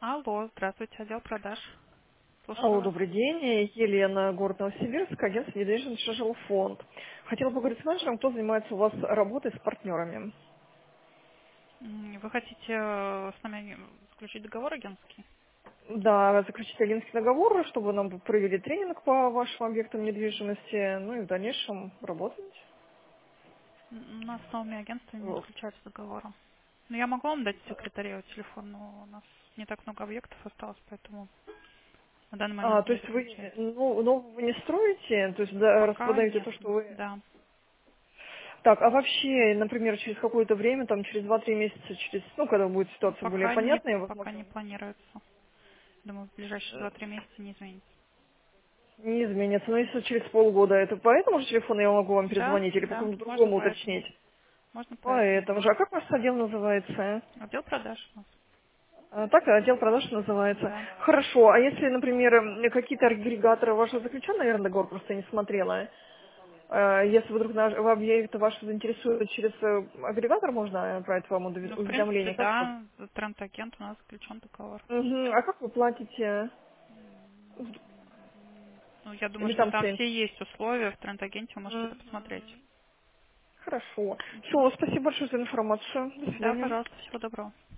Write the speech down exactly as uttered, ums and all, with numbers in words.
Алло, здравствуйте, отдел продаж. Слушаю Алло, вас. добрый день. Елена, город Новосибирск, агентство недвижимости жилфонд. Хотела поговорить с менеджером, кто занимается у вас работой с партнерами. М, Вы хотите э, с нами заключить договор агентский? Да, заключить агентский договор, чтобы нам провели тренинг по вашим объектам недвижимости, ну и в дальнейшем работать. М, У нас с новыми агентствами не Вот. заключаются договора. Но я могу вам дать секретарю телефон, но у нас не так много объектов осталось, поэтому на данный А, момент то не есть вы, заключается. ну, ну, вы не строите, то есть да, Пока распродаете нет, то, что вы... да. Так, а вообще, например, через какое-то время, там, через два-три месяца, через, ну, когда будет ситуация более Пока не, понятная, пока не возможно, планируется. Думаю, в ближайшие два-три месяца не изменится. не изменится. Но если через полгода, это по этому же телефону я могу вам Да, перезвонить или по да, какому-то можно другому поэтому. уточнить? Можно поэтому. Поэтому же. А как ваш отдел называется? Отдел продаж у нас. А, так отдел продаж называется. Да. Хорошо. А если, например, м, какие-то агрегаторы ваши заключен, наверное, договор просто не смотрела. Э, Если вдруг наш, в объект ваш заинтересует через э, агрегатор, можно отправить вам уведо- Ну, в принципе, уведомление? Как вы? да, тренд-агент у нас заключен договор. Мгм. А как вы платите? Ну, я думаю, Или что там там цен? все есть условия в тренд-агенте, вы можете это посмотреть. Мгм. Хорошо. Мгм. Все, спасибо большое за информацию. До Да, свидания. пожалуйста, всего доброго.